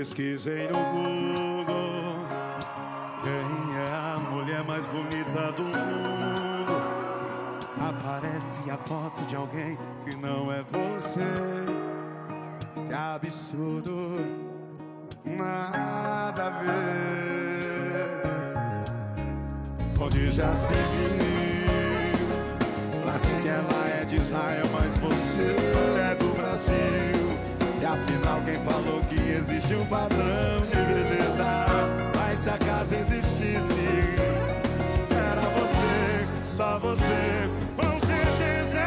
pesquisei no Google quem é a mulher mais bonita do mundo. Aparece a foto de alguém que não é você. Que absurdo, nada a ver. Onde já se viu, lá diz que ela é de Israel, mas você é do Brasil. E afinal quem falou que existe um padrão de beleza? Mas se acaso existisse, era você, só você, com certeza.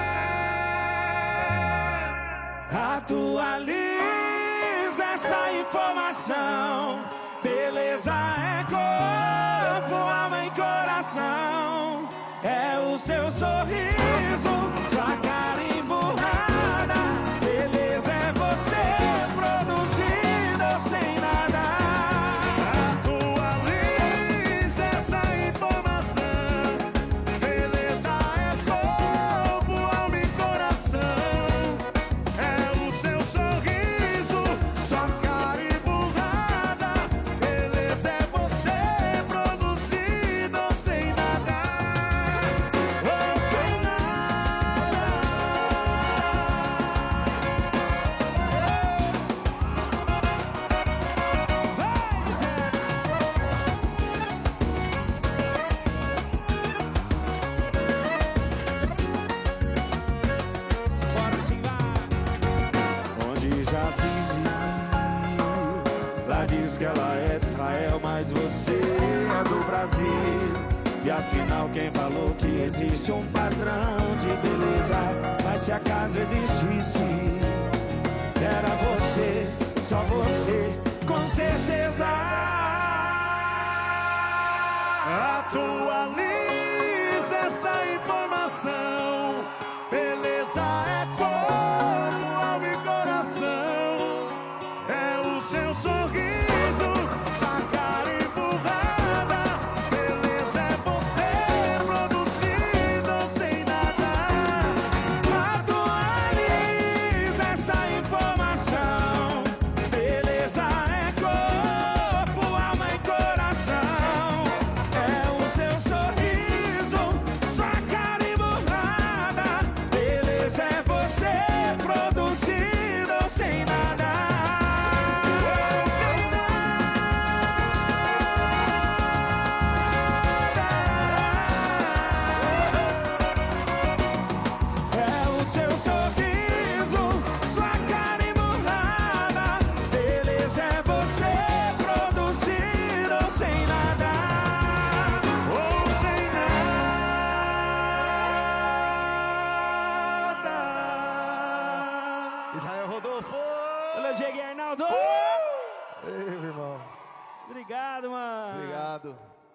Atualiza essa informação. Beleza é corpo, alma e coração. É o seu sorriso, sua cara emburrada. Beleza é você produzido sem nada. Atualiza essa informação. Beleza é corpo, alma e coração. É o seu sorriso, sua cara emburrada. Beleza é você produzido sem nada. Ou sem nada. Bora se vai. Onde já se viu, lá diz que ela é de Israel, mas você é do Brasil. E afinal quem falou que existe um padrão de beleza? Mas se acaso existisse, era você, só você, com certeza. Atualiza essa informação. Beleza é corpo, alma e coração. É o seu sorriso, sua cara emburrada. Beleza é você produzido sem nada. Atualiza essa informação. Beleza é corpo, alma e coração. É o seu sorriso, sua cara emburrada. Beleza é você produzido sem nada. Sem nada. É o seu sorriso, sua cara emburrada. Beleza é você produzido sem nada. Ou sem nada. Israel Rodolfo. Valeu, Diego e Arnaldo. Ei, meu irmão. Obrigado, mano. Obrigado.